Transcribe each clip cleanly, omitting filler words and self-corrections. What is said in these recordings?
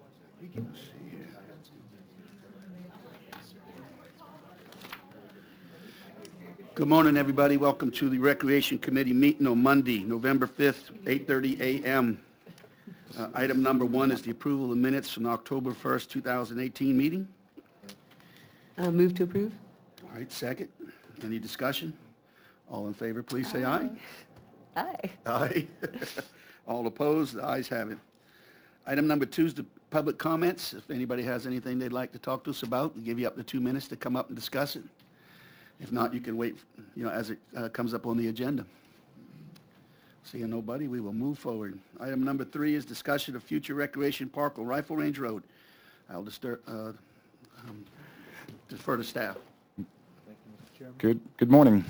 We can see here. Good morning, everybody. Welcome to the Recreation Committee meeting on Monday, November 5th, 8:30 a.m. Item number one is the approval of minutes from October 1st, 2018 meeting. Move to approve. All right, second. Any discussion? All in favor, please say aye. Aye. Aye. All opposed? The ayes have it. Item number two is the public comments. If anybody has anything they'd like to talk to us about, we'll give you up to 2 minutes to come up and discuss it. If not, you can wait, as it comes up on the agenda. Seeing nobody, we will move forward. Item number three is discussion of future recreation park on Rifle Range Road. I'll defer to staff. Good morning.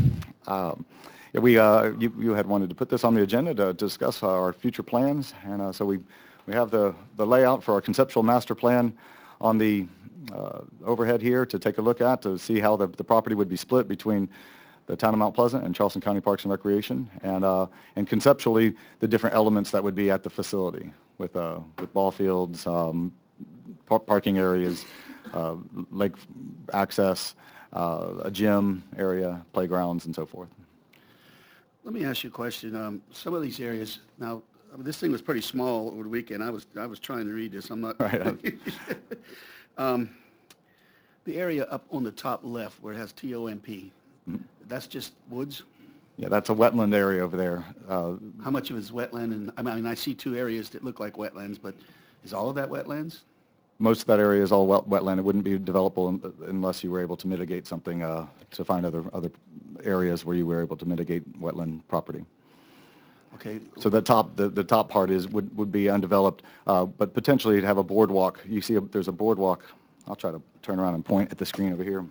You had wanted to put this on the agenda to discuss our future plans, and so we have the layout for our conceptual master plan on the overhead here to take a look at to see how the property would be split between the town of Mount Pleasant and Charleston County Parks and Recreation, and conceptually the different elements that would be at the facility with ball fields, parking areas, lake access, a gym area, playgrounds, and so forth. Let me ask you a question. Some of these areas, now, this thing was pretty small over the weekend. I was trying to read this. I'm not. Right. The area up on the top left where it has TOMP, that's just woods? Yeah, that's a wetland area over there. How much of it is wetland? And I see two areas that look like wetlands, but is all of that wetlands? Most of that area is all wetland. It wouldn't be developable unless you were able to mitigate something to find other areas where you were able to mitigate wetland property. Okay. So the top part would be undeveloped, but potentially you'd have a boardwalk. You see there's a boardwalk. I'll try to turn around and point at the screen over here.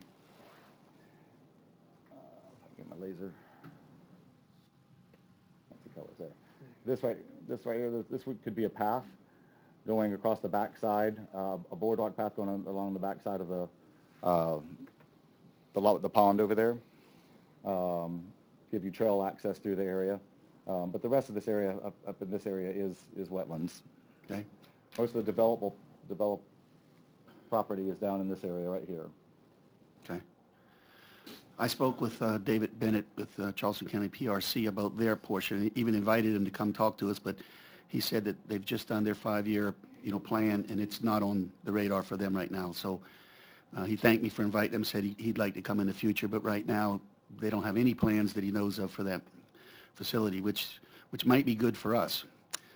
Get my laser. Let's see how it's there. This right here. This could be a path going across the backside, a boardwalk path going along the backside of the pond over there. Give you trail access through the area. But the rest of this area, up in this area, is wetlands. Okay. Most of the developed property is down in this area right here. Okay. I spoke with David Bennett with Charleston County PRC about their portion. I even invited him to come talk to us, but he said that they've just done their 5-year, plan, and it's not on the radar for them right now. So he thanked me for inviting them, said he'd like to come in the future, but right now they don't have any plans that he knows of for that facility, which might be good for us.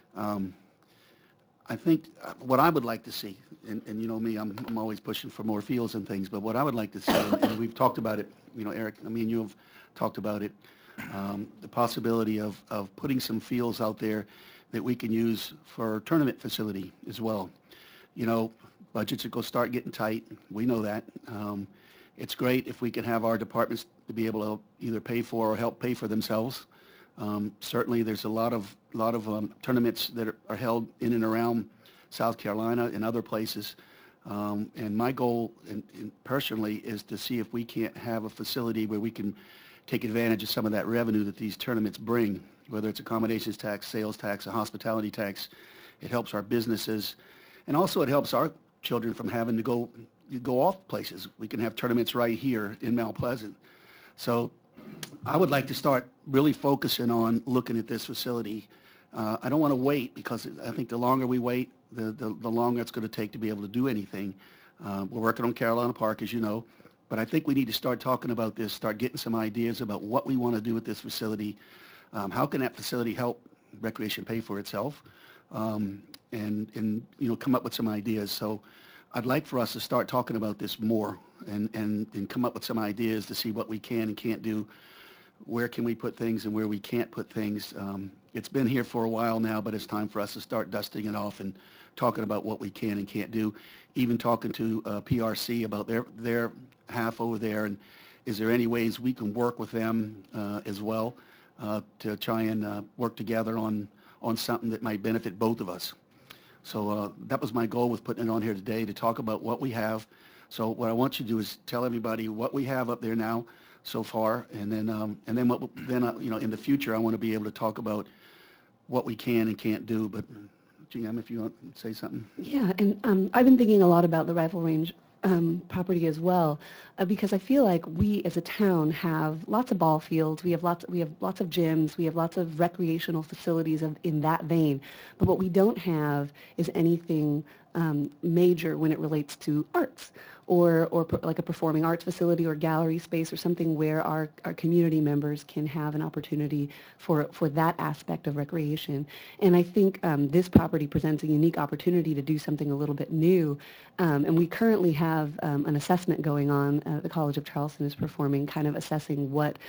I think what I would like to see, and you know me, I'm always pushing for more fields and things, but what I would like to see, and we've talked about it, Eric, me and you have talked about it, the possibility of putting some fields out there that we can use for tournament facility as well. Budgets are going to start getting tight. We know that. It's great if we can have our departments to be able to either pay for or help pay for themselves. Certainly, there's a lot of tournaments that are held in and around South Carolina and other places. And my goal, personally, is to see if we can't have a facility where we can take advantage of some of that revenue that these tournaments bring, whether it's accommodations tax, sales tax, a hospitality tax. It helps our businesses, and also it helps our children from having to go off places. We can have tournaments right here in Mount Pleasant. So I would like to start really focusing on looking at this facility. I don't want to wait, because I think the longer we wait, the longer it's going to take to be able to do anything. We're working on Carolina Park, as you know, but I think we need to start talking about this, start getting some ideas about what we want to do with this facility. How can that facility help recreation pay for itself, and come up with some ideas. So I'd like for us to start talking about this more and come up with some ideas to see what we can and can't do. Where can we put things and where we can't put things. It's been here for a while now, but it's time for us to start dusting it off and talking about what we can and can't do. Even talking to PRC about their half over there, and is there any ways we can work with them as well to try and work together on something that might benefit both of us. So that was my goal with putting it on here today, to talk about what we have. So what I want you to do is tell everybody what we have up there now so far, and then in the future I want to be able to talk about what we can and can't do. But GM, if you want to say something. Yeah, and I've been thinking a lot about the rifle range property as well, because I feel like we as a town have lots of ball fields, we have lots of gyms, we have lots of recreational facilities in that vein, but what we don't have is anything major when it relates to arts or like a performing arts facility or gallery space or something where our community members can have an opportunity for that aspect of recreation. And I think this property presents a unique opportunity to do something a little bit new. And we currently have an assessment going on. The College of Charleston is performing, kind of assessing what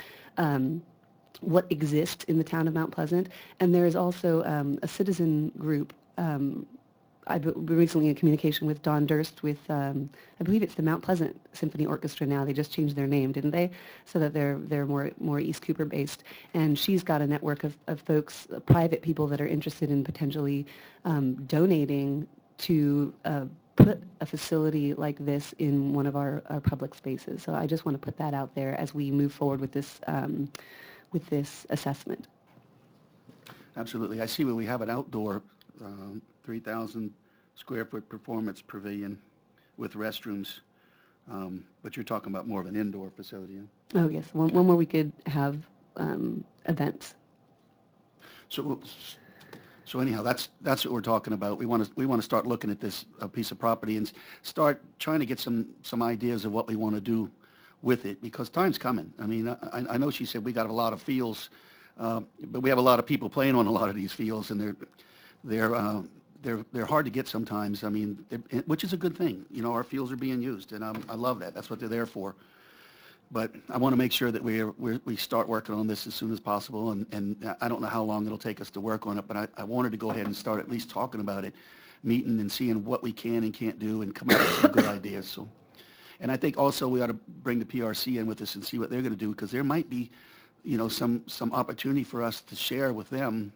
exists in the town of Mount Pleasant. And there is also a citizen group. I've been recently in communication with Dawn Durst with, I believe it's the Mount Pleasant Symphony Orchestra now. They just changed their name, didn't they? So that they're more East Cooper based. And she's got a network of folks, private people that are interested in potentially donating to put a facility like this in one of our public spaces. So I just want to put that out there as we move forward with this assessment. Absolutely. I see where we have an outdoor 3,000 square foot performance pavilion with restrooms, but you're talking about more of an indoor facility. Huh? Oh, yes, one where we could have events. So anyhow, that's what we're talking about. We want to start looking at this piece of property and start trying to get some ideas of what we want to do with it, because time's coming. I mean, I know she said we got a lot of fields, but we have a lot of people playing on a lot of these fields, and they're hard to get sometimes. I mean, which is a good thing. You know, our fields are being used, and I love that. That's what they're there for. But I want to make sure that we start working on this as soon as possible, and I don't know how long it'll take us to work on it, but I wanted to go ahead and start at least talking about it, meeting and seeing what we can and can't do, and come up with some good ideas. So, and I think also we ought to bring the PRC in with us and see what they're going to do, because there might be, you know, some opportunity for us to share with them.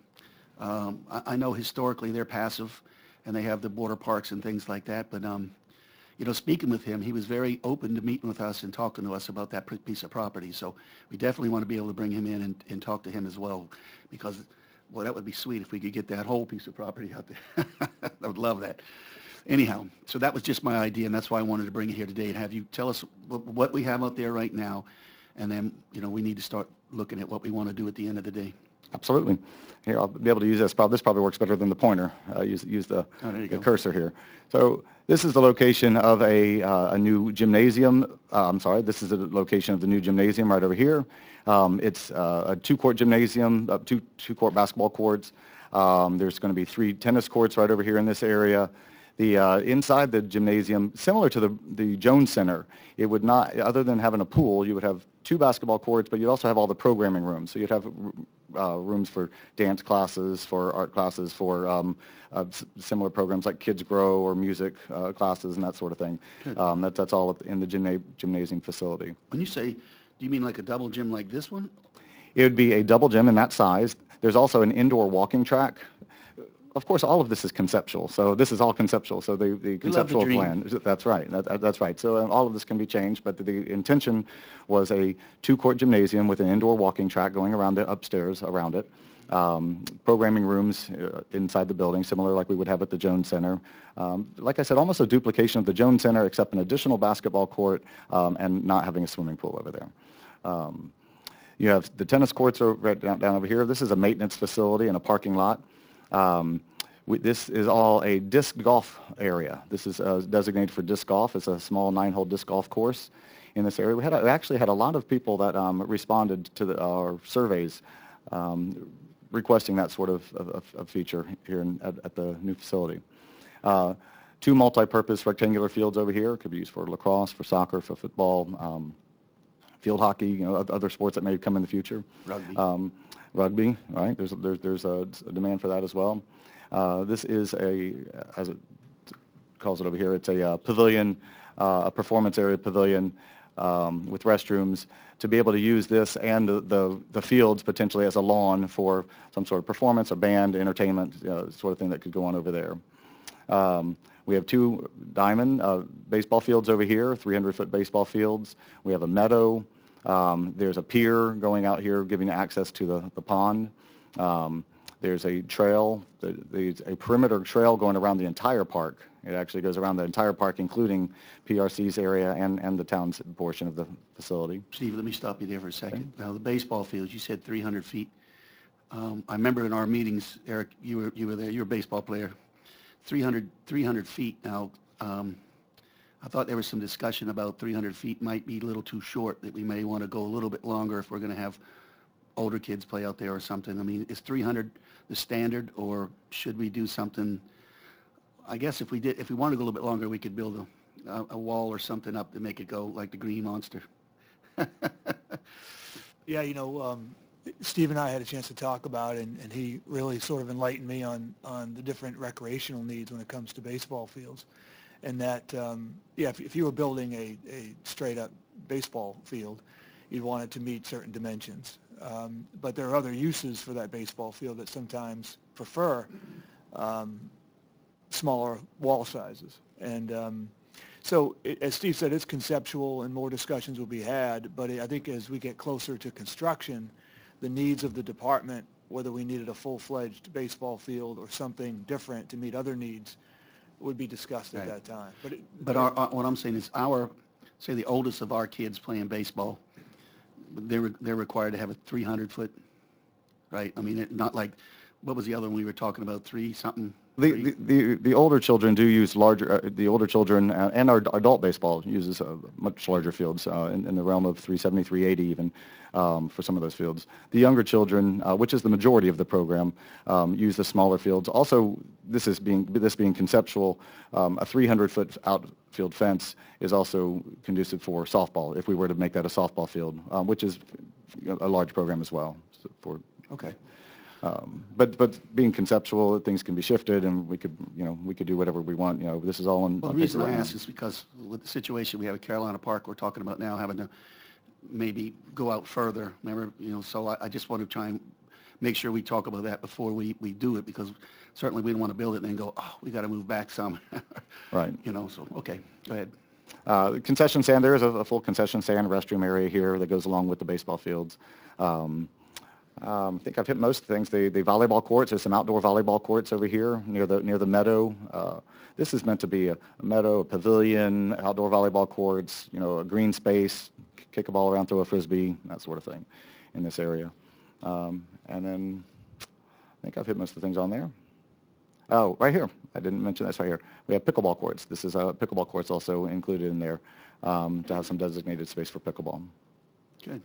I know historically they're passive, and they have the border parks and things like that, but you know, speaking with him, he was very open to meeting with us and talking to us about that piece of property. So we definitely want to be able to bring him in and talk to him as well, because, well, that would be sweet if we could get that whole piece of property out there. I would love that. Anyhow, so that was just my idea, and that's why I wanted to bring it here today and have you tell us what we have out there right now, and then, you know, we need to start looking at what we want to do at the end of the day. Absolutely. Here, I'll be able to use this. This probably works better than the pointer. Use the cursor here. So this is the location of a new gymnasium. I'm sorry, this is the location of the new gymnasium right over here. It's a two-court gymnasium, two-court basketball courts. There's going to be 3 tennis courts right over here in this area. The inside the gymnasium, similar to the Jones Center, it would not, other than having a pool, you would have 2 basketball courts, but you'd also have all the programming rooms. So you'd have rooms for dance classes, for art classes, for similar programs like Kids Grow or music classes and that sort of thing. That's all in the gymnasium facility. When you say, do you mean like a double gym like this one? It would be a double gym in that size. There's also an indoor walking track. Of course, all of this is conceptual, so this is all conceptual. So the conceptual plan, that's right, that's right. So all of this can be changed, but the intention was a 2-court gymnasium with an indoor walking track going around the upstairs around it, programming rooms inside the building, similar like we would have at the Jones Center. Like I said, almost a duplication of the Jones Center, except an additional basketball court and not having a swimming pool over there. You have the tennis courts are right down over here. This is a maintenance facility and a parking lot. This is all a disc golf area. This is designated for disc golf. It's a small 9-hole disc golf course in this area. We actually had a lot of people that responded to our surveys requesting that sort of feature here at the new facility. 2 multi-purpose rectangular fields over here. Could be used for lacrosse, for soccer, for football, field hockey, you know, other sports that may come in the future. Rugby, right? There's a demand for that as well. This is as it calls it over here, it's a pavilion, a performance area pavilion with restrooms to be able to use this and the fields potentially as a lawn for some sort of performance or band, entertainment, sort of thing that could go on over there. We have 2 diamond baseball fields over here, 300-foot baseball fields. We have a meadow. There's a pier going out here giving access to the pond. There's a trail, there's a perimeter trail going around the entire park. It actually goes around the entire park, including PRC's area and the town's portion of the facility. Steve, let me stop you there for a second. Now, the baseball fields, you said 300 feet. I remember in our meetings, Eric, you were there, you're a baseball player. 300 feet. Now, I thought there was some discussion about 300 feet might be a little too short, that we may want to go a little bit longer if we're going to have older kids play out there or something. I mean, is 300 the standard, or should we do something? I guess if we wanted to go a little bit longer, we could build a wall or something up to make it go like the Green Monster. Yeah, Steve and I had a chance to talk about it, and he really sort of enlightened me on the different recreational needs when it comes to baseball fields. And that, if you were building a straight-up baseball field, you'd want it to meet certain dimensions. But there are other uses for that baseball field that sometimes prefer smaller wall sizes. And so, as Steve said, it's conceptual and more discussions will be had, but I think as we get closer to construction, the needs of the department, whether we needed a full-fledged baseball field or something different to meet other needs, would be discussed at that time. But what I'm saying is say the oldest of our kids playing baseball, they're required to have a 300-foot, right? I mean, not like, what was the other one we were talking about, three-something? The older children do use larger, the older children and our adult baseball uses much larger fields in the realm of 370, 380 even for some of those fields. The younger children, which is the majority of the program, use the smaller fields. Also, this being conceptual, a 300-foot outfield fence is also conducive for softball if we were to make that a softball field, which is a large program as well. Okay. But being conceptual, things can be shifted, and we could do whatever we want. This is all in. Well, the reason I ask is because with the situation we have at Carolina Park, we're talking about now having to maybe go out further. Remember, so I just want to try and make sure we talk about that before we do it, because certainly we don't want to build it and then go, oh, we got to move back some. Right. So, okay, go ahead. Concession stand, there is a full concession stand restroom area here that goes along with the baseball fields. I think I've hit most things. The volleyball courts, there's some outdoor volleyball courts over here near the meadow. This is meant to be a meadow, a pavilion, outdoor volleyball courts, a green space, kick a ball around, throw a frisbee, that sort of thing in this area. And then I think I've hit most of the things on there. Oh, right here. I didn't mention this right here. We have pickleball courts. This is pickleball courts also included in there to have some designated space for pickleball. Good.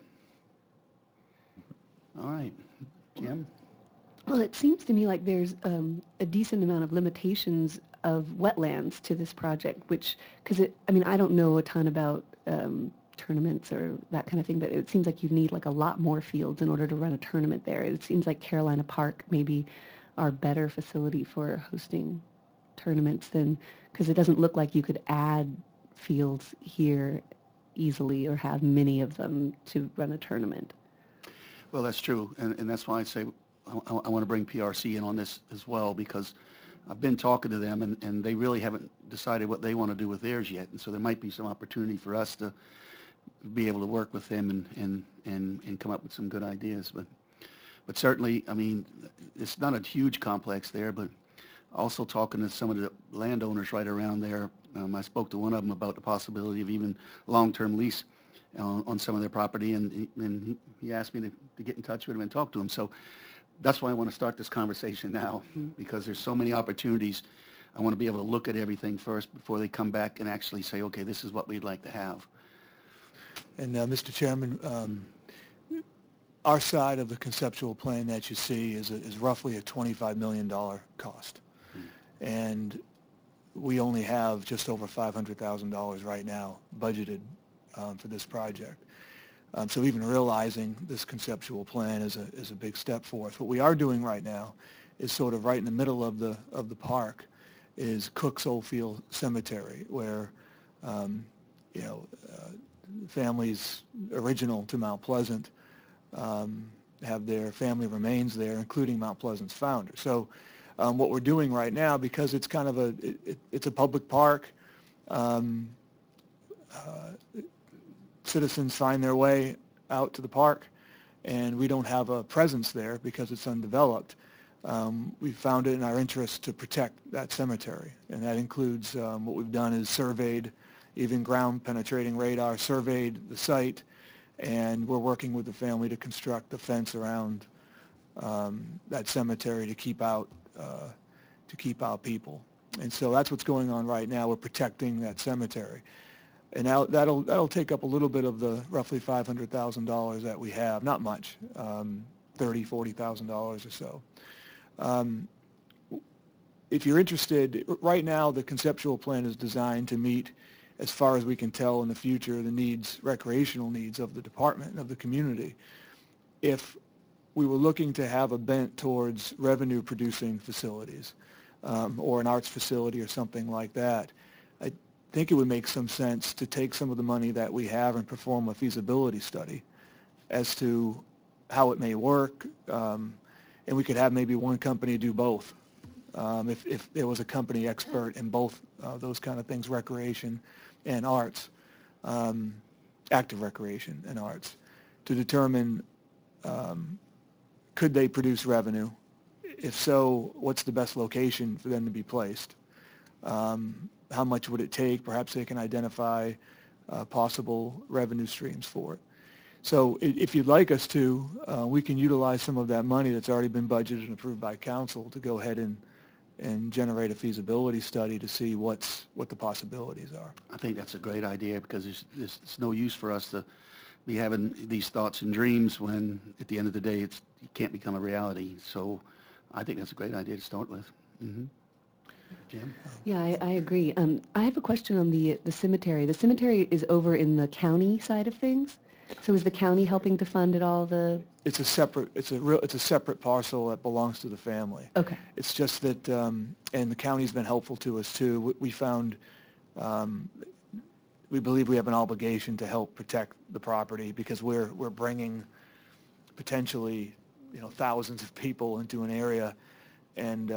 All right. Jim? Well, it seems to me like there's a decent amount of limitations of wetlands to this project, because I don't know a ton about tournaments or that kind of thing, but it seems like you need like a lot more fields in order to run a tournament there. It seems like Carolina Park maybe are better facility for hosting tournaments because it doesn't look like you could add fields here easily or have many of them to run a tournament. Well, that's true, and that's why I say I want to bring PRC in on this as well, because I've been talking to them, and they really haven't decided what they want to do with theirs yet, and so there might be some opportunity for us to be able to work with them and come up with some good ideas. But certainly, I mean, it's not a huge complex there, but also talking to some of the landowners right around there, I spoke to one of them about the possibility of even long-term lease on some of their property, and he asked me to get in touch with him and talk to him. So that's why I want to start this conversation now, because there's so many opportunities. I want to be able to look at everything first before they come back and actually say, okay, this is what we'd like to have. And Mr. Chairman, our side of the conceptual plan that you see is roughly a $25 million cost. And we only have just over $500,000 right now budgeted for this project. So even realizing this conceptual plan is a big step for us. What we are doing right now is sort of right in the middle of the park is Cook's Oldfield Cemetery, where families original to Mount Pleasant have their family remains there, including Mount Pleasant's founder. So what we're doing right now, because it's kind of it's a public park, citizens find their way out to the park, and we don't have a presence there because it's undeveloped. we found it in our interest to protect that cemetery. And that includes what we've done is surveyed, even ground penetrating radar, surveyed the site, and we're working with the family to construct the fence around that cemetery to keep out people. And so that's what's going on right now. We're protecting that cemetery. And now that'll take up a little bit of the roughly $500,000 that we have. Not much, $40,000 or so. If you're interested, right now the conceptual plan is designed to meet, as far as we can tell in the future, the needs, recreational needs of the department, of the community. If we were looking to have a bent towards revenue-producing facilities, or an arts facility or something like that, I think it would make some sense to take some of the money that we have and perform a feasibility study as to how it may work, and we could have maybe one company do both. If there was a company expert in both those kind of things, recreation and arts, active recreation and arts, to determine could they produce revenue? If so, what's the best location for them to be placed? How much would it take? Perhaps they can identify possible revenue streams for it. So if you'd like us to, we can utilize some of that money that's already been budgeted and approved by council to go ahead and generate a feasibility study to see what the possibilities are. I think that's a great idea because there's no use for us to be having these thoughts and dreams when at the end of the day it can't become a reality. So I think that's a great idea to start with. Mm-hmm. Jim? Yeah, I agree. I have a question on the cemetery. The cemetery is over in the county side of things. So is the county helping to fund it all? It's a separate parcel that belongs to the family. Okay. It's just that, and the county's been helpful to us too. We found, we believe we have an obligation to help protect the property because we're bringing potentially, thousands of people into an area, and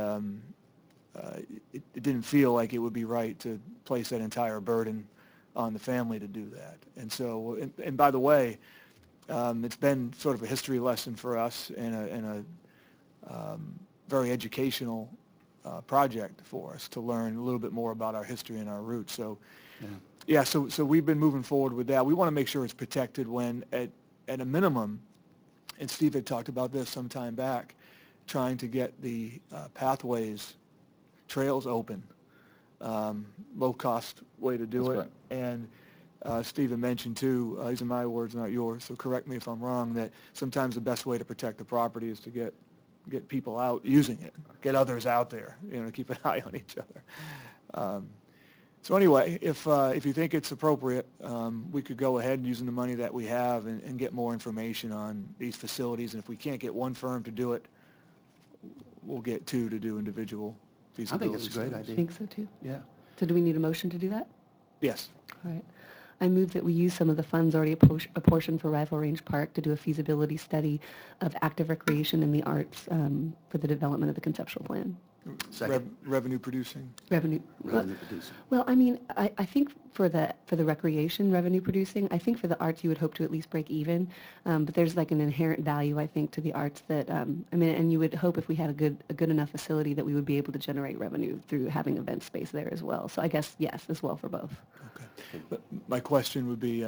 it didn't feel like it would be right to place that entire burden on the family to do that. And so, and by the way, it's been sort of a history lesson for us and a very educational project for us to learn a little bit more about our history and our roots. So, so we've been moving forward with that. We want to make sure it's protected when, at a minimum, and Steve had talked about this some time back, trying to get the pathways, trails open, low-cost way to do That's it. right. And Stephen mentioned too, these are my words, not yours, so correct me if I'm wrong, that sometimes the best way to protect the property is to get people out using it, get others out there, keep an eye on each other. So anyway, if you think it's appropriate, we could go ahead and using the money that we have and get more information on these facilities. And if we can't get one firm to do it, we'll get two to do individual feasibility I think it's a great studies. idea. I think so too. Yeah. So do we need a motion to do that? Yes. All right. I move that we use some of the funds already apportioned for Rifle Range Park to do a feasibility study of active recreation in the arts for the development of the conceptual plan. Second. Revenue producing. Revenue. Revenue producing. Well, I mean, I think for the recreation revenue producing, I think for the arts you would hope to at least break even, but there's like an inherent value I think to the arts that and you would hope if we had a good enough facility that we would be able to generate revenue through having event space there as well. So I guess yes, as well for both. Okay. But my question would be,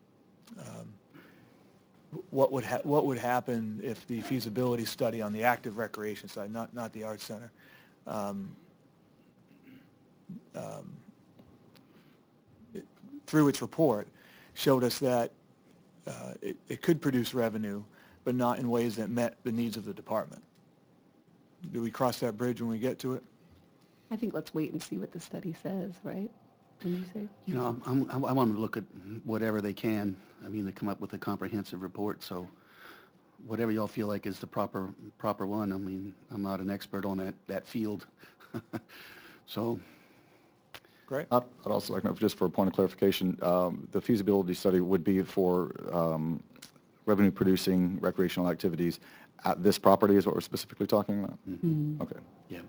what would happen if the feasibility study on the active recreation side, not the arts center, through its report, showed us that it could produce revenue, but not in ways that met the needs of the department? Do we cross that bridge when we get to it? I think let's wait and see what the study says, right? Wouldn't you say? I want them to look at whatever they can. I mean, they come up with a comprehensive report, so whatever y'all feel like is the proper one. I mean, I'm not an expert on that field. So. Great. I'd also like to know, just for a point of clarification, the feasibility study would be for revenue-producing recreational activities at this property is what we're specifically talking about? Mm-hmm. Okay. Yeah.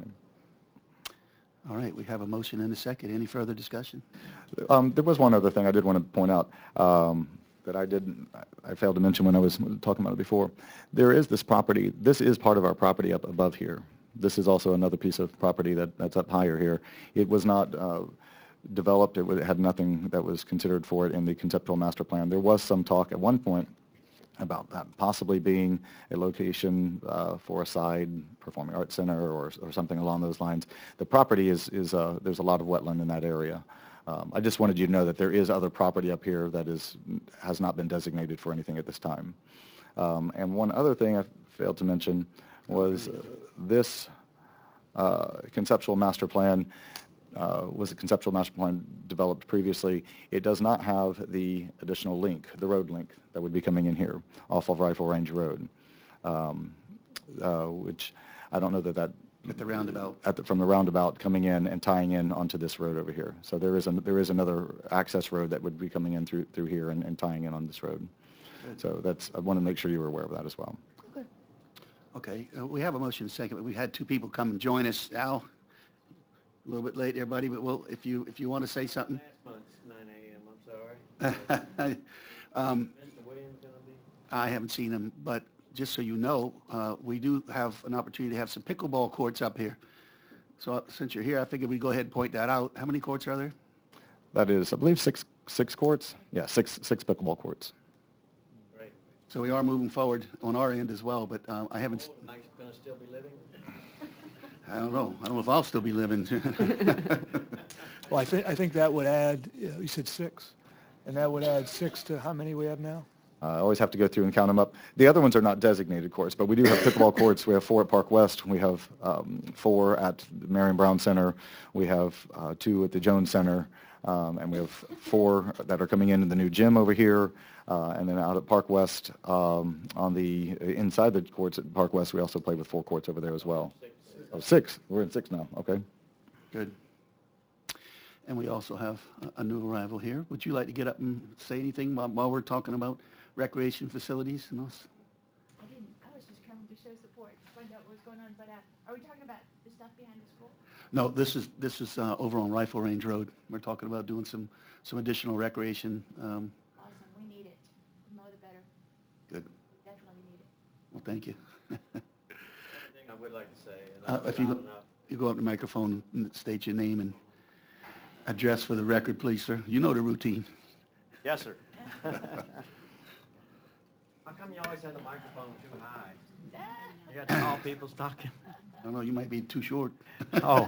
All right, we have a motion and a second. Any further discussion? There was one other thing I did want to point out. that I failed to mention when I was talking about it before. There is this property, this is part of our property up above here. This is also another piece of property that's up higher here. It was not developed, it had nothing that was considered for it in the conceptual master plan. There was some talk at one point about that possibly being a location for a side performing arts center or something along those lines. The property is there's a lot of wetland in that area. I just wanted you to know that there is other property up here that has not been designated for anything at this time. And one other thing I failed to mention was this conceptual master plan was a conceptual master plan developed previously. It does not have the additional link, the road link that would be coming in here off of Rifle Range Road, which I don't know that At the roundabout. from the roundabout coming in and tying in onto this road over here. So there is another access road that would be coming in through here and tying in on this road. So I want to make sure you were aware of that as well. Okay, we have a motion second, but we had two people come and join us. Al, a little bit late there, buddy, but if you want to say something. Last month's 9 a.m., I'm sorry. Mr. Williams gonna be? I haven't seen him, but just so you know, we do have an opportunity to have some pickleball courts up here. So since you're here, I figured we'd go ahead and point that out. How many courts are there? That is, I believe, six courts. Yeah, six pickleball courts. Great. So we are moving forward on our end as well, but I haven't, Mike's gonna still be living? I don't know. I don't know if I'll still be living. Well, I think that would add, you said 6, and that would add 6 to how many we have now? I always have to go through and count them up. The other ones are not designated courts, but we do have pickleball courts. We have 4 at Park West. We have 4 at the Marion Brown Center. We have 2 at the Jones Center. And we have 4 that are coming into the new gym over here. And then out at Park West, inside the courts at Park West, we also play with 4 courts over there as well. 6. We're in 6 now. Okay. Good. And we also have a new arrival here. Would you like to get up and say anything while we're talking about recreation facilities and those? I didn't. I was just coming to show support, find out what's going on. But are we talking about the stuff behind the school? No, this is over on Rifle Range Road. We're talking about doing some additional recreation. Awesome. We need it. The more the better. Good. Definitely need it. Well, thank you. One thing I would like to say, and If you go up to the microphone and state your name and address for the record, please, sir. You know the routine. Yes, sir. How come you always have the microphone too high? You got tall people talking. I don't know, you might be too short. Oh.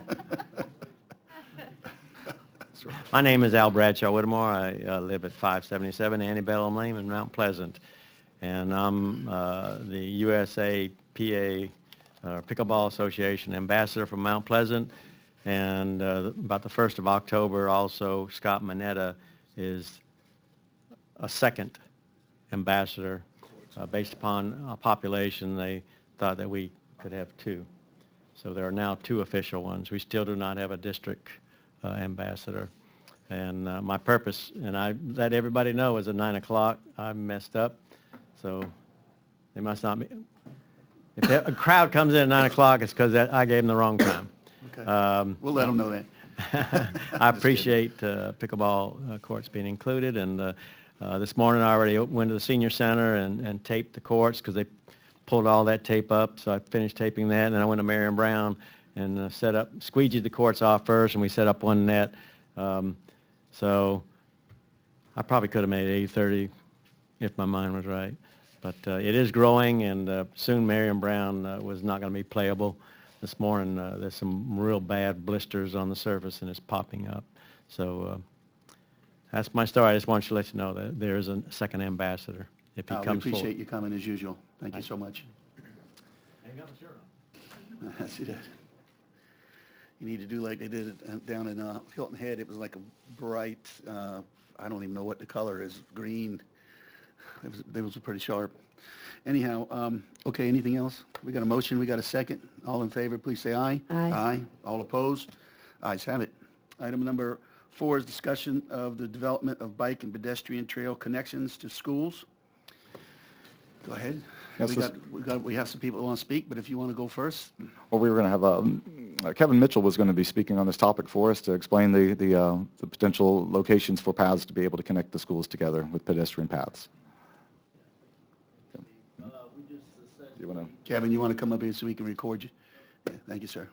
My name is Al Bradshaw Whittemore. I live at 577 Antebellum Lane in Mount Pleasant. And I'm the USAPA Pickleball Association ambassador from Mount Pleasant. And about the 1st of October, also, Scott Manetta is a second ambassador. Based upon population, they thought that we could have 2. So there are now 2 official ones. We still do not have a district ambassador. And my purpose, and I let everybody know, is at 9 o'clock. I messed up, so they must not be. If a crowd comes in at 9 o'clock, it's because I gave them the wrong time. Okay. We'll let them know that. I appreciate pickleball courts being included, and this morning I already went to the senior center and taped the courts because they pulled all that tape up, so I finished taping that, and then I went to Marion Brown and squeegeed the courts off first, and we set up one net. So I probably could have made 8:30 if my mind was right. But it is growing, and soon Marion Brown was not going to be playable. This morning, there's some real bad blisters on the surface, and it's popping up. So that's my story. I just wanted to let you know that there is a second ambassador if he We comes appreciate forward. you coming as usual. Thank you so much. Ain't got my shirt on. I see that. You need to do like they did down in Hilton Head. It was like a bright, I don't even know what the color is, green. It was pretty sharp. Anyhow, okay, anything else? We got a motion, we got a second. All in favor, please say aye. Aye. Aye. All opposed? Ayes have it. Item number 4 is discussion of the development of bike and pedestrian trail connections to schools. Go ahead. Yes, We have some people who want to speak, but if you want to go first. Well, we were going to have Kevin Mitchell was going to be speaking on this topic for us to explain the potential locations for paths to be able to connect the schools together with pedestrian paths. You want to? Kevin, you want to come up here so we can record you? Yeah, thank you, sir.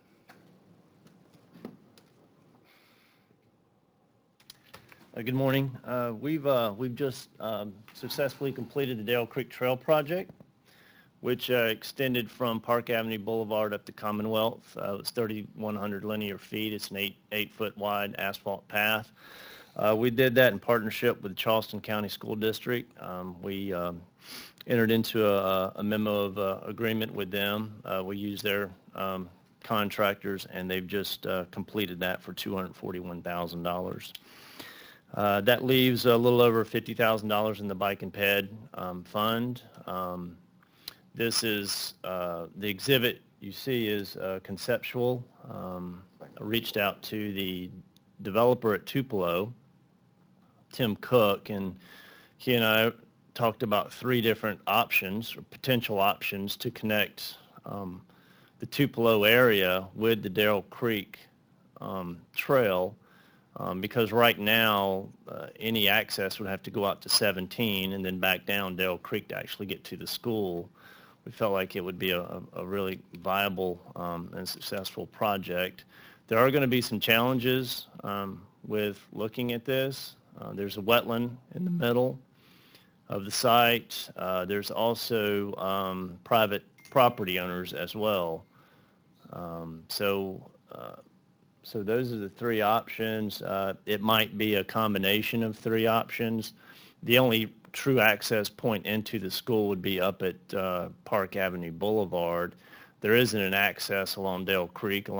Good morning. We've just successfully completed the Dale Creek Trail project, which extended from Park Avenue Boulevard up to Commonwealth. It's 3,100 linear feet. It's an 8-foot wide asphalt path. We did that in partnership with the Charleston County School District. We entered into a memo of agreement with them. We used their contractors, and they've just completed that for $241,000. That leaves a little over $50,000 in the Bike and Ped fund. This is, the exhibit you see is conceptual. I reached out to the developer at Tupelo, Tim Cook, and he and I talked about 3 different options or potential options to connect the Tupelo area with the Darrell Creek trail. Because right now, any access would have to go out to 17 and then back down Dale Creek to actually get to the school. We felt like it would be a really viable and successful project. There are going to be some challenges with looking at this. There's a wetland in the middle of the site. There's also private property owners as well. So those are the 3 options. It might be a combination of 3 options. The only true access point into the school would be up at Park Avenue Boulevard. There isn't an access along Dale Creek.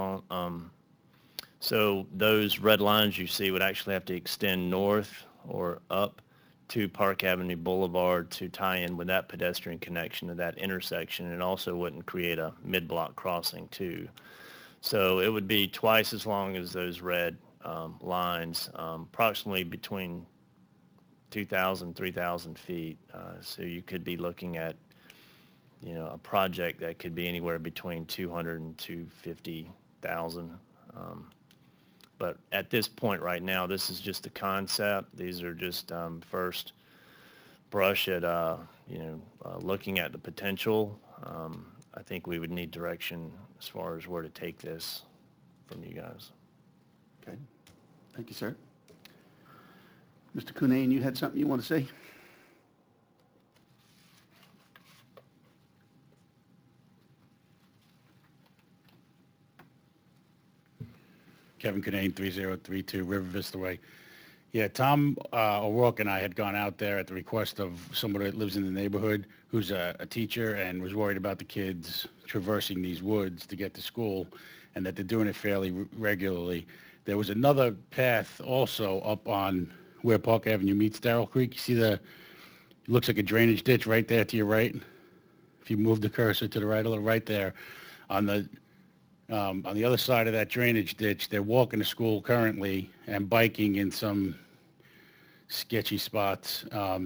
So those red lines you see would actually have to extend north or up to Park Avenue Boulevard to tie in with that pedestrian connection to that intersection. It also wouldn't create a mid-block crossing too. So it would be twice as long as those red lines, approximately between 2,000, 3,000 feet. So you could be looking at, a project that could be anywhere between 200 and 250,000. But at this point right now, this is just a concept. These are just first brush at, looking at the potential. I think we would need direction as far as where to take this from you guys. Okay. Thank you, sir. Mr. Cunane, you had something you want to say? Kevin Cunane, 3032 River Vista Way. Yeah, Tom O'Rourke and I had gone out there at the request of somebody that lives in the neighborhood who's a teacher and was worried about the kids traversing these woods to get to school and that they're doing it fairly regularly. There was another path also up on where Park Avenue meets Darrell Creek. You see it looks like a drainage ditch right there to your right. If you move the cursor to the right a little, right there on the other side of that drainage ditch, they're walking to school currently and biking in some sketchy spots.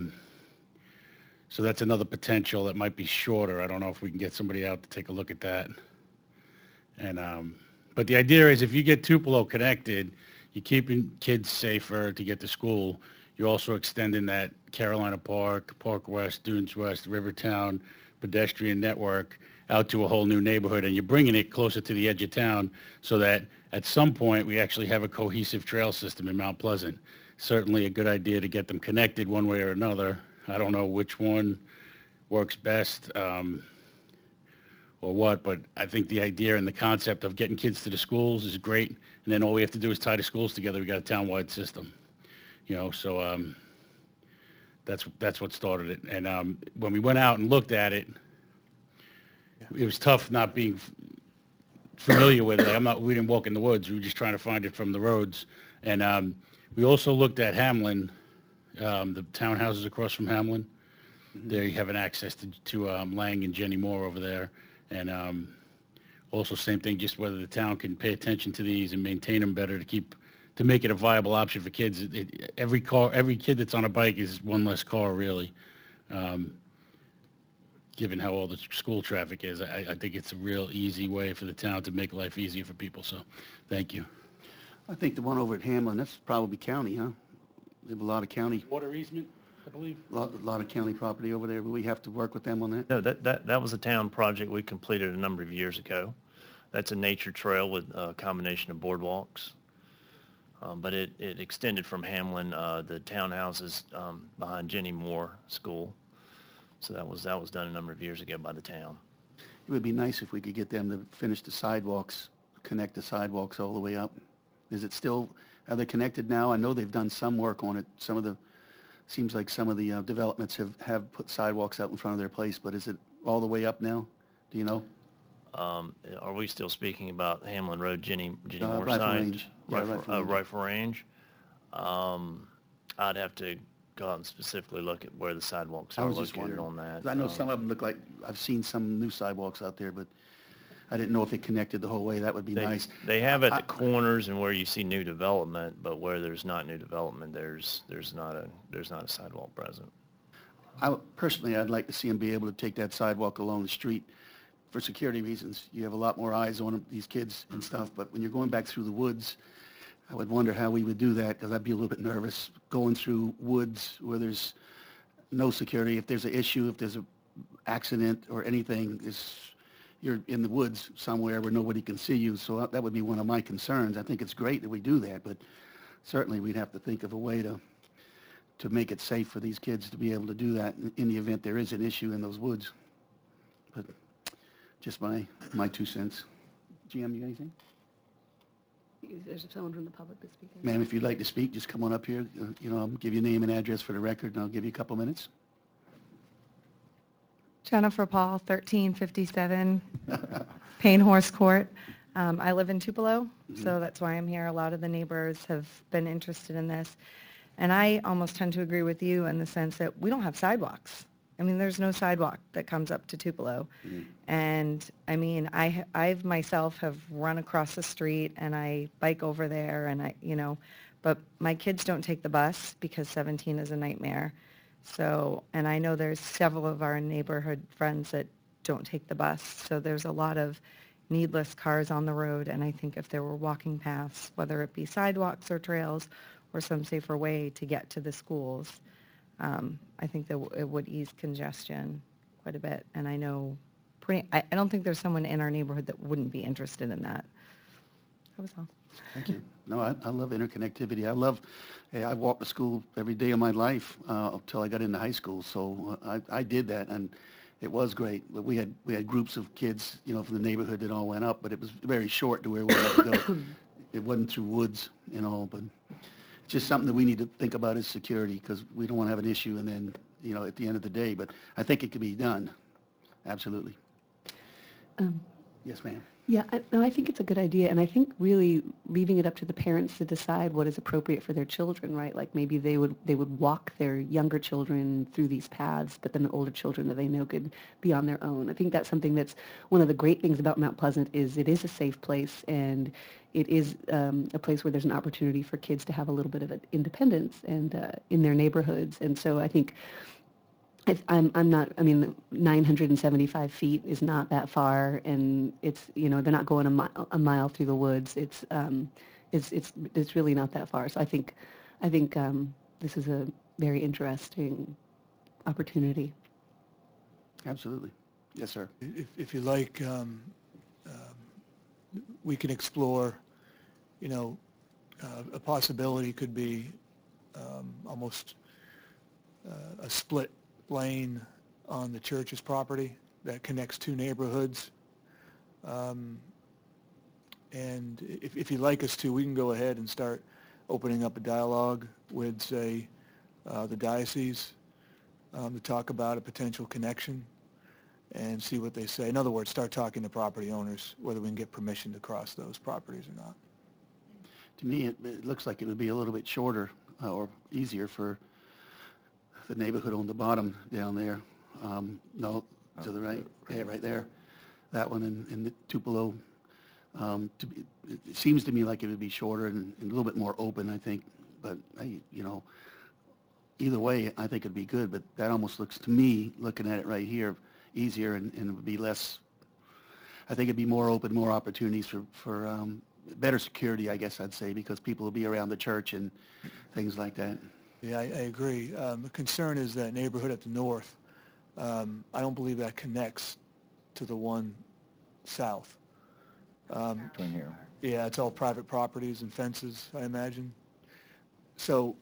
So that's another potential that might be shorter. I don't know if we can get somebody out to take a look at that. And but the idea is if you get Tupelo connected, you're keeping kids safer to get to school. You're also extending that Carolina Park, Park West, Dunes West, Rivertown pedestrian network out to a whole new neighborhood, and you're bringing it closer to the edge of town so that at some point we actually have a cohesive trail system in Mount Pleasant. Certainly a good idea to get them connected one way or another. I don't know which one works best or what, but I think the idea and the concept of getting kids to the schools is great, and then all we have to do is tie the schools together. We got a town-wide system, so that's what started it. And when we went out and looked at it, it was tough not being familiar with it. We didn't walk in the woods. We were just trying to find it from the roads. And we also looked at Hamlin, the townhouses across from Hamlin. There you have an access to Lang and Jenny Moore over there. And also same thing, just whether the town can pay attention to these and maintain them better to make it a viable option for kids. Every kid that's on a bike is one less car, really. given how all the school traffic is. I think it's a real easy way for the town to make life easier for people, so thank you. I think the one over at Hamlin, that's probably county, huh? We have a lot of county, Water easement, I believe? lot of county property over there, but we have to work with them on that. No, that was a town project we completed a number of years ago. That's a nature trail with a combination of boardwalks. But it extended from Hamlin, the townhouses behind Jenny Moore School. So that was done a number of years ago by the town. It would be nice if we could get them to finish the sidewalks, connect the sidewalks all the way up. Is it still, are they connected now? I know they've done some work on it. Seems like some of the developments have put sidewalks out in front of their place, but is it all the way up now? Do you know? Are we still speaking about Hamlin Road, Jenny Moore Rifle side? Range. Yeah, Rifle Range. Rifle Range. I'd have to go out and specifically look at where the sidewalks I are was just located wondering. on that. I know some of them look like, I've seen some new sidewalks out there, but I didn't know if it connected the whole way. That would be nice. They have at the corners and where you see new development, but where there's not new development, there's not a sidewalk present. Personally, I'd like to see them be able to take that sidewalk along the street for security reasons. You have a lot more eyes on them, these kids and stuff, but when you're going back through the woods, I would wonder how we would do that, because I'd be a little bit nervous going through woods where there's no security. If there's an issue, if there's an accident or anything, you're in the woods somewhere where nobody can see you, so that would be one of my concerns. I think it's great that we do that, but certainly we'd have to think of a way to make it safe for these kids to be able to do that in the event there is an issue in those woods. But just my 2 cents. GM, you got anything? There's someone from the public that's speaking. Ma'am, if you'd like to speak, just come on up here. I'll give you name and address for the record, and I'll give you a couple minutes. Jennifer Paul, 1357 Payne Horse Court. I live in Tupelo, so that's why I'm here. A lot of the neighbors have been interested in this. And I almost tend to agree with you in the sense that we don't have sidewalks. I mean, there's no sidewalk that comes up to Tupelo. And I mean, I've myself have run across the street and I bike over there and but my kids don't take the bus because 17 is a nightmare. So, and I know there's several of our neighborhood friends that don't take the bus. So there's a lot of needless cars on the road. And I think if there were walking paths, whether it be sidewalks or trails or some safer way to get to the schools, I think that it would ease congestion quite a bit. And I know, I don't think there's someone in our neighborhood that wouldn't be interested in that. That was all. Thank you. No, I love interconnectivity. I walked to school every day of my life until I got into high school. So I did that, and it was great. But we had groups of kids, from the neighborhood that all went up, but it was very short to where we had to go. It wasn't through woods and all, but it's just something that we need to think about is security, because we don't want to have an issue and then, at the end of the day. But I think it can be done. Absolutely. Yes, ma'am. Yeah, I think it's a good idea, and I think really leaving it up to the parents to decide what is appropriate for their children, right? Like maybe they would walk their younger children through these paths, but then the older children that they know could be on their own. I think that's something that's one of the great things about Mount Pleasant is it is a safe place, and it is a place where there's an opportunity for kids to have a little bit of independence and in their neighborhoods, and so I think. I'm not, 975 feet is not that far, and it's, they're not going a mile through the woods. It's really not that far. So I think this is a very interesting opportunity. Absolutely. Yes, sir. If you like, we can explore, a possibility could be almost a split lane on the church's property that connects two neighborhoods. And if you'd like us to, we can go ahead and start opening up a dialogue with, say, the diocese to talk about a potential connection and see what they say. In other words, start talking to property owners, whether we can get permission to cross those properties or not. To me, it looks like it would be a little bit shorter or easier for the neighborhood on the bottom down there. No, to the right. Yeah, right there. That one in the Tupelo. It seems to me like it would be shorter and a little bit more open, I think. But, either way, I think it'd be good. But that almost looks to me, looking at it right here, easier and it would be less, I think it'd be more open, more opportunities for better security, I guess I'd say, because people will be around the church and things like that. Yeah, I agree. The concern is that neighborhood at the north. I don't believe that connects to the one south. Between here. Yeah, it's all private properties and fences, I imagine. So,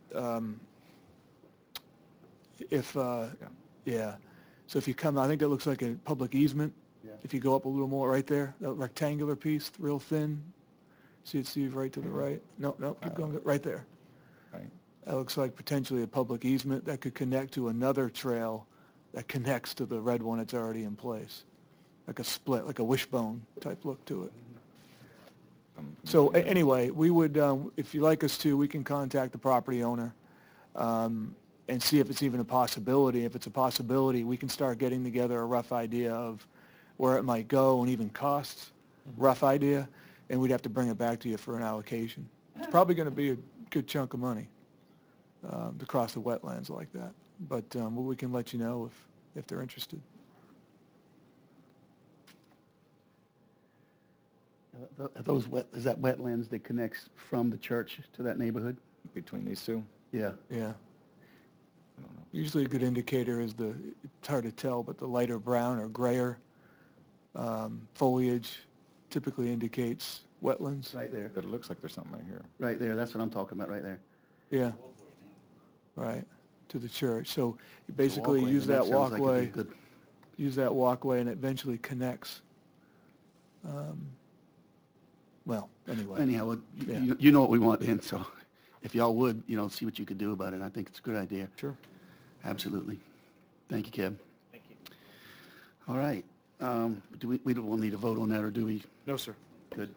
yeah, so if you come, I think that looks like a public easement. Yeah. If you go up a little more, right there, that rectangular piece, real thin. See it, Steve, right to the right? No, keep going, right there. Right. That looks like potentially a public easement that could connect to another trail that connects to the red one that's already in place. Like a split, like a wishbone type look to it. So anyway, we would, if you'd like us to, we can contact the property owner and see if it's even a possibility. If it's a possibility, we can start getting together a rough idea of where it might go and even costs, rough idea, and we'd have to bring it back to you for an allocation. It's probably going to be a good chunk of money to cross the wetlands like that. But we can let you know if they're interested. Is that wetlands that connects from the church to that neighborhood? Between these two? Yeah. Yeah. Usually a good indicator is it's hard to tell, but the lighter brown or grayer foliage typically indicates wetlands. Right there. But it looks like there's something right here. Right there. That's what I'm talking about right there. Yeah. Right. To the church. So you basically Walkway, use and that sounds like it'd be walkway, good. use that walkway, and it eventually connects. Well, anyway. Anyhow, Yeah. you know what we want then, so if y'all would, see what you could do about it. I think it's a good idea. Sure. Absolutely. Thank you, Kev. Thank you. All right. We don't need a vote on that, or do we? No, sir. Good.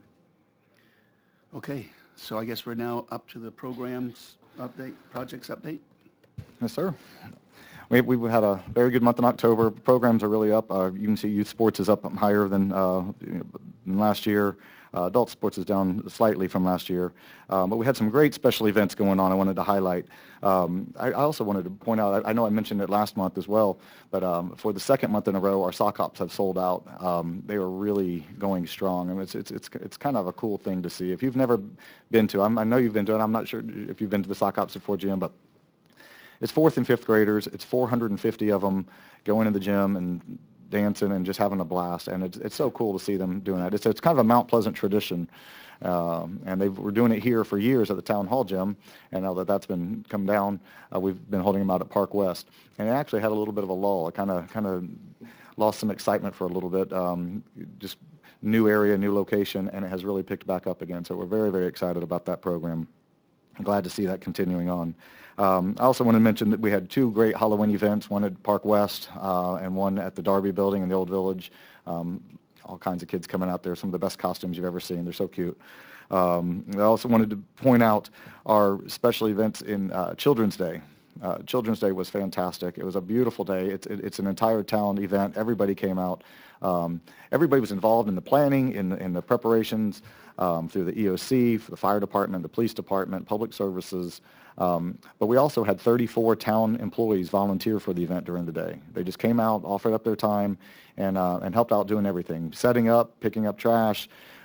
Okay, so I guess we're now up to the programs update, projects update. Yes, sir. We had a very good month in October. Programs are really up. You can see youth sports is up higher than last year. Adult sports is down slightly from last year. But we had some great special events going on I wanted to highlight. I also wanted to point out, I know I mentioned it last month as well, but for the second month in a row, our sock hops have sold out. They are really going strong. I mean, it's kind of a cool thing to see. If you've never been to, I know you've been to it. I'm not sure if you've been to the sock hops before, Jim, but it's 4th and 5th graders. It's 450 of them going to the gym and dancing and just having a blast. And it's so cool to see them doing that. It's kind of a Mount Pleasant tradition. And they were doing it here for years at the Town Hall gym. And now that that's been come down, we've been holding them out at Park West. And it actually had a little bit of a lull. It kind of lost some excitement for a little bit. Just new area, new location, and it has really picked back up again. So we're very, very excited about that program. I'm glad to see that continuing on. I also want to mention that we had 2 great Halloween events, one at Park West and one at the Darby Building in the Old Village. All kinds of kids coming out there, some of the best costumes you've ever seen. They're so cute. I also wanted to point out our special events in Children's Day. Children's Day was fantastic. It was a beautiful day. It's an entire town event. Everybody came out. Everybody was involved in the planning, in the preparations, through the EOC, for the fire department, the police department, public services. But we also had 34 town employees volunteer for the event during the day. They just came out, offered up their time, and helped out doing everything, setting up, picking up trash,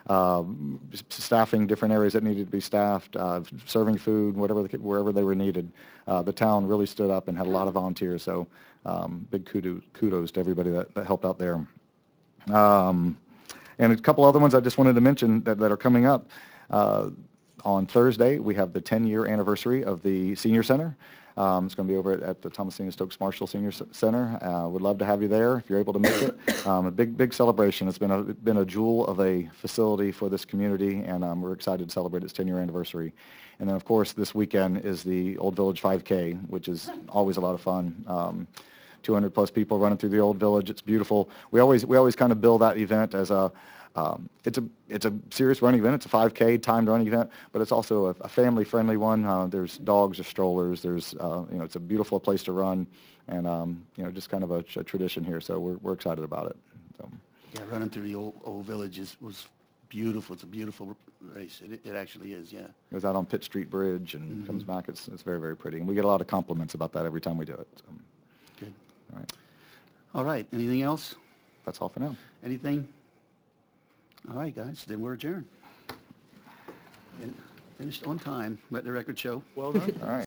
staffing different areas that needed to be staffed, serving food, wherever they were needed. The town really stood up and had a lot of volunteers, so big kudos to everybody that helped out there. And a couple other ones I just wanted to mention that are coming up. On Thursday, we have the 10-year anniversary of the Senior Center. It's going to be over at the Thomasina Stokes Marshall Senior Center. Would love to have you there if you're able to make it. A big celebration. It's been a jewel of a facility for this community, and we're excited to celebrate its 10-year anniversary. And then, of course, this weekend is the Old Village 5K, which is always a lot of fun. 200 plus people running through the Old Village. It's beautiful. We always kind of bill that event as it's a serious running event. It's a 5K timed running event, but it's also a family-friendly one. There's dogs or strollers. There's it's a beautiful place to run, and just kind of a tradition here. So we're excited about it. So. Yeah, running through the old village was beautiful. It's a beautiful race. It actually is. Yeah. It goes out on Pitt Street Bridge and comes back. It's very, very pretty, and we get a lot of compliments about that every time we do it. So. Good. All right. All right, anything else? That's all for now. Anything? All right, guys, then we're adjourned. And finished on time, let the record show. Well done. All right.